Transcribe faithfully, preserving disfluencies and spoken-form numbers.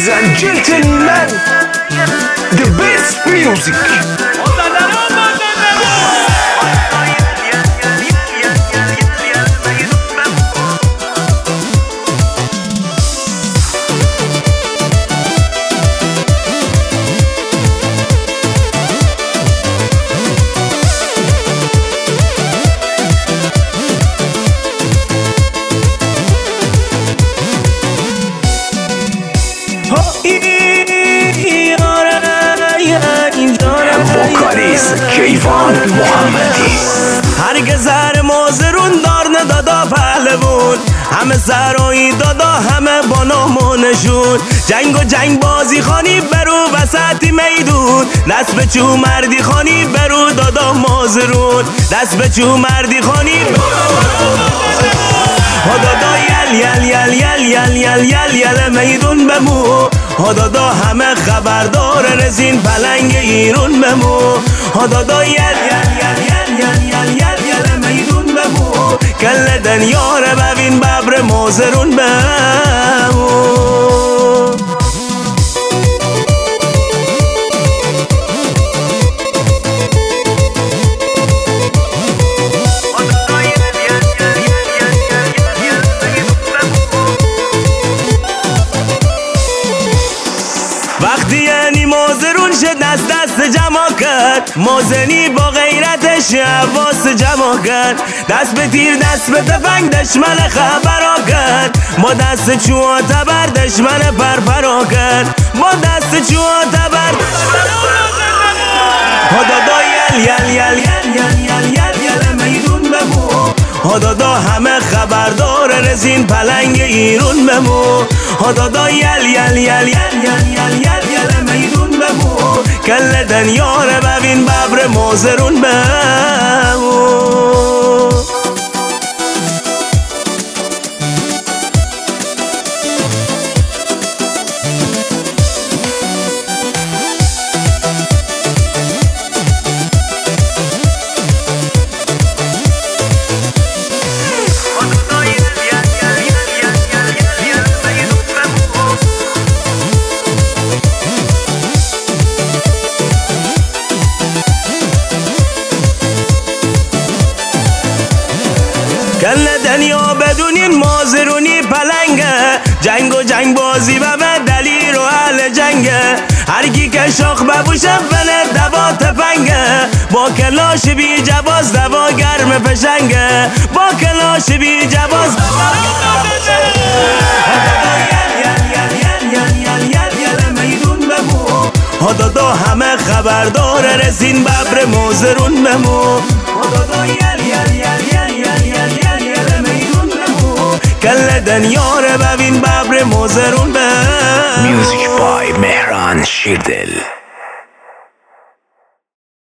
and gentlemen, the best music. وکالیست کیوان محمدی. هرگز هر مازرون دار ندادا پهلوون، همه سرایی دادا همه با نام و نشون. جنگ و جنگ بازی خانی برو وسط میدون، دست به چو مردی خانی برو دادا مازرون، دست به چو مردی خانی ها دادا یل یل یل یل یل یل یل یل میدون بمو. ها دادا همه خبردار رزین پلنگ ایرون بمو. ها دادا یل یل یل یل یل یل یل یل میدون بمو. کل دنیا رو ببین ببر مازرون بمو. وقتی یعنی مازرون شد دست دست جمع کرد، مازنی با غیرتش حواس جمع کرد. دست به تیر دست به تفنگ دشمن خبرا کرد، با دست چوها تبر دشمن پرپرا کرد، با دست چوها تبر ها دادا یل یل یل یل یل یل یل یل میدون بمو. ها دادا همه خبردار رزین پلنگ ایرون بمو. ها دادا یل یل یل یل یل یل یل یل میدون بمو. کل دنیا رو ببین ببر مازرون بمو. کل دنیا بدونین مازرونی پلنگه، جنگ و جنگ بازی و به دلیر و اهل جنگه. هرگی که شاخ ببوشه بله دوا تفنگه، با کلاش بی جواز دوا گرم پشنگه، با کلاش بی جواز دوا گرم پشنگه. ها دادا همه خبردار رزین ببر مازرون بمو. ها دادا یل یل یل یل یل یل یل یل میدون بمو. کل دنیا رو ببین ببر مازرون بمو. Music by مهران شیردل.